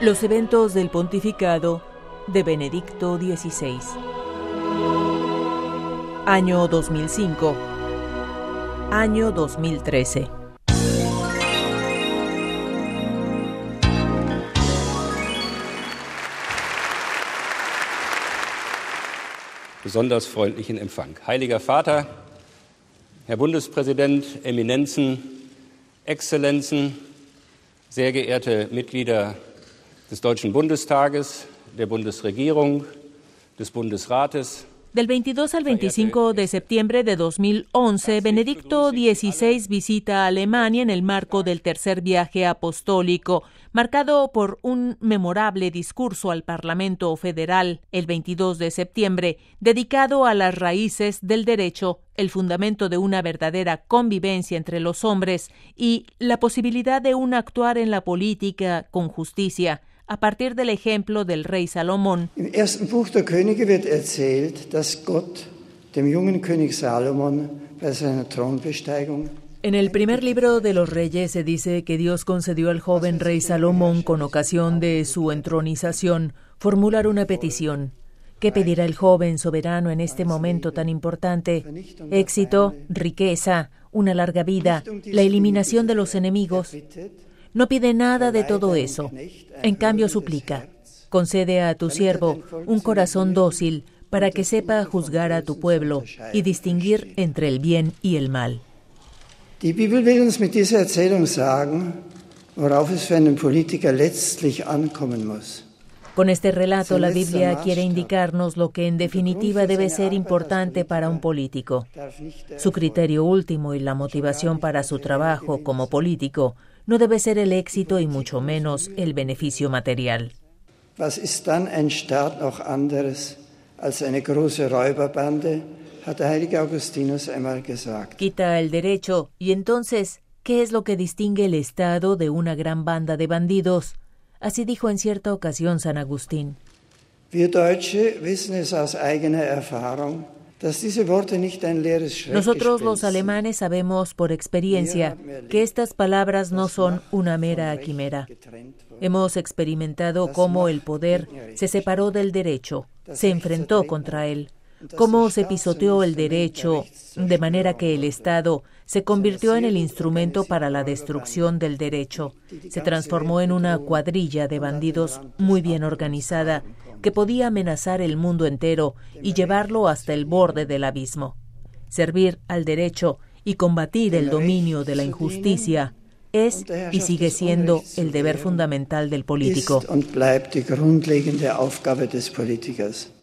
Los eventos del pontificado de Benedicto XVI. Año 2005. Año 2013. Besonders freundlichen Empfang. Heiliger Vater, Herr Bundespräsident, Eminenzen, Exzellenzen, sehr geehrte Mitglieder des Deutschen Bundestages, der Bundesregierung, des Bundesrates. Del 22 al 25 de septiembre de 2011, Benedicto XVI visita Alemania en el marco del tercer viaje apostólico, marcado por un memorable discurso al Parlamento Federal el 22 de septiembre, dedicado a las raíces del derecho, el fundamento de una verdadera convivencia entre los hombres y la posibilidad de un actuar en la política con justicia, a partir del ejemplo del rey Salomón. Im ersten Buch der Könige wird erzählt, dass Gott dem jungen König Salomon bei seiner Thronbesteigung. En el primer libro de los Reyes se dice que Dios concedió al joven rey Salomón, con ocasión de su entronización, formular una petición. ¿Qué pedirá el joven soberano en este momento tan importante? Éxito, riqueza, una larga vida, la eliminación de los enemigos. No pide nada de todo eso. En cambio suplica: concede a tu siervo un corazón dócil para que sepa juzgar a tu pueblo y distinguir entre el bien y el mal. Die Bibel will uns mit dieser Erzählung sagen, worauf es für einen Politiker letztlich ankommen muss. Con este relato, la Biblia quiere indicarnos lo que en definitiva debe ser importante para un político. Su criterio último y la motivación para su trabajo como político no debe ser el éxito y mucho menos el beneficio material. Was ist dann ein Staat noch anderes als eine große Räuberbande, hat der heilige Augustinus einmal gesagt. Quita el derecho, y entonces, ¿qué es lo que distingue el Estado de una gran banda de bandidos? Así dijo en cierta ocasión San Agustín. Wir Deutsche wissen es aus eigener Erfahrung, dass diese Worte nicht ein leeres Schreckgespenst. Nosotros los alemanes sabemos por experiencia que estas palabras no son una mera quimera. Hemos experimentado cómo el poder se separó del derecho, se enfrentó contra él, cómo se pisoteó el derecho, de manera que el Estado se convirtió en el instrumento para la destrucción del derecho. Se transformó en una cuadrilla de bandidos muy bien organizada que podía amenazar el mundo entero y llevarlo hasta el borde del abismo. Servir al derecho y combatir el dominio de la injusticia es y sigue siendo el deber fundamental del político.